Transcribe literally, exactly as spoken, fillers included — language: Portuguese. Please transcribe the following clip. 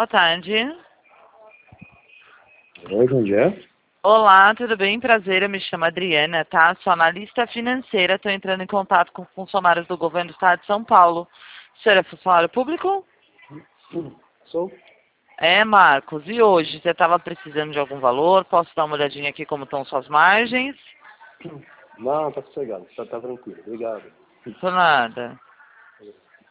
Boa tarde. Oi, bom dia. Olá, tudo bem? Prazer, eu me chamo Adriana, tá? Sou analista financeira, estou entrando em contato com funcionários do governo do estado de São Paulo. O senhor é funcionário público? Hum, Sou? É, Marcos. E hoje, você estava precisando de algum valor? Posso dar uma olhadinha aqui como estão suas margens? Não, tá sossegado, tá, tá tranquilo. Obrigado. Por nada.